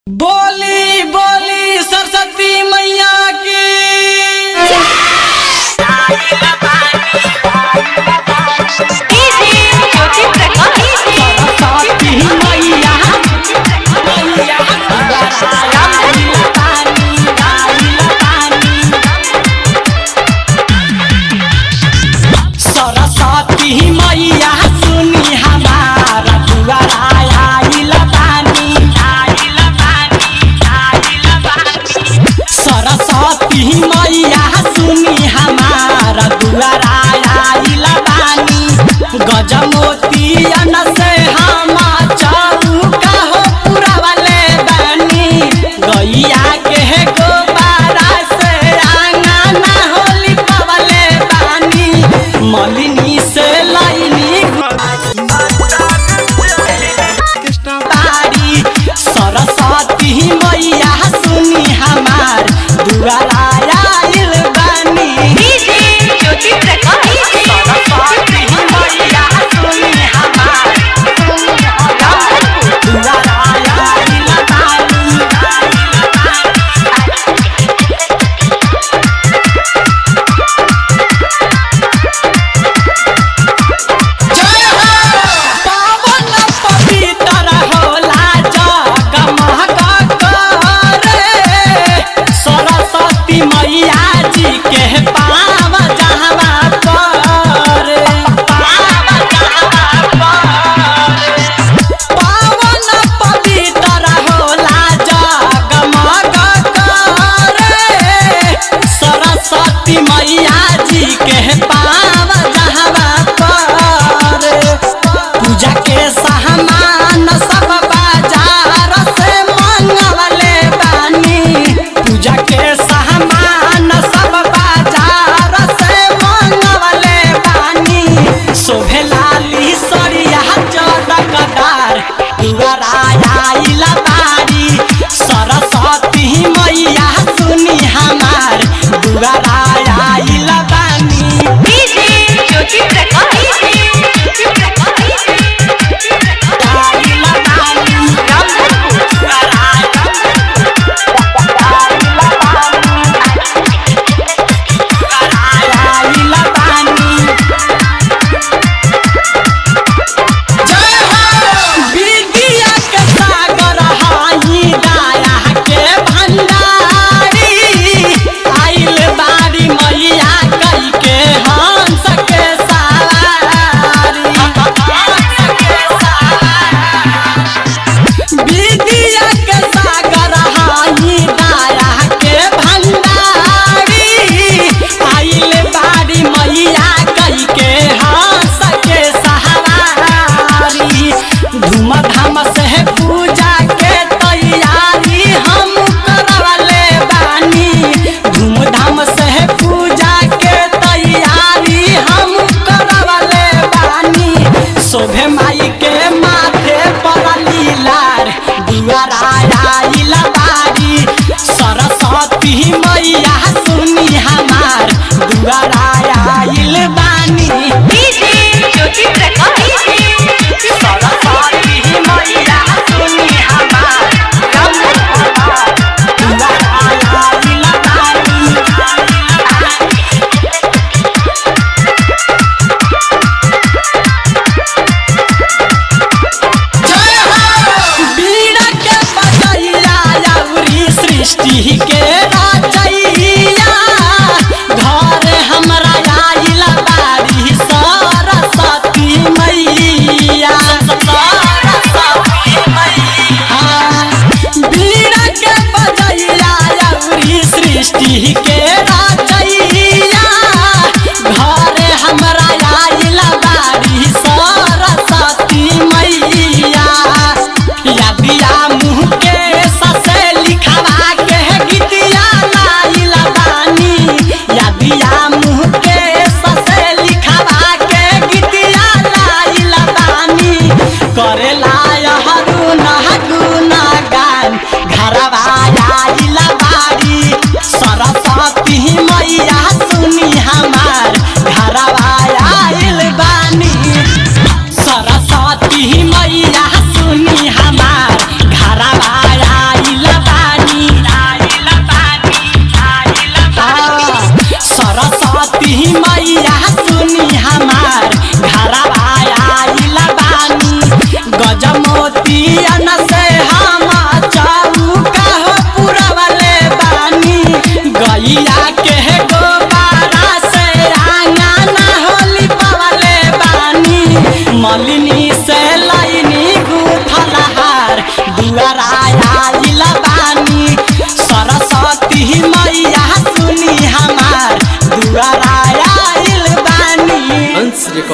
बोली बोली सरस्वती मैया की सरस्वती मैया सुनी हमारा दुआरा आइल बानी सरस्वती मैया सुनी हमारा दुआरा आइल बानी गजमोतियन से हम चौका हो पूरा वाले बानी गैया के गोबारा से आंगना होली पवले बानी मलिनी से लाइनी तारी सरस्वती मैया सुनी हमार दुआरा आइल बानी सरस्वती मैया सुनी हमार दुआरा आइल बानी पावन पवित्र होला जगमग करे सरस्वती मैया जी के पाव जहवा पर पावन पवित्र होला जगमग करे सरस्वती मैया जी के पाव जहवा पर पूजा के सामान सब बाजार से मंगवले बानी पूजा के सामान सब बाजार से मंगवले बानी शोभे लाली सरिया चटकदार दुआरा आइल बारी सरस्वती मैया सुनी हमार दुआरा आइल बानी विद्या के सागर हाई दया के भंडारी आइल बारी मैया कई के हंस के सवारी विद्या के सागर हाई दया के भंडारी आइल बारी मैया कई के हंस के सवारी धूमधाम से पूजा के तैयारी हम करवले बानी धूमधाम से पूजा के तैयारी हम करवले बानी शोभे माई के माथे पर लीलार दुआरा आइल बारी सरस्वती मैया सुनी हमार दुआरा आइल बानी सरस्वती मैया सुनी हमार दुआरा आइल बानी बीड़ा के बजैया अउरी सृष्टि के रचैया घर हमरा आइल बारी सरस्वती मैया बीड़ा के बजैया अउरी सृष्टि के रचैया घर हमरा आइल बारी सरस्वती मैया यादिया मुँह के ससे लिखवा के गीतिया लाइल बानी यादिया मुँह के ससे लिखवा के गीतिया लाइल बानी करेला हरुन गुना गान घरवा आइल बारी सरस्वती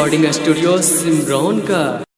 रिकॉर्डिंग स्टूडियो सिमरौन का।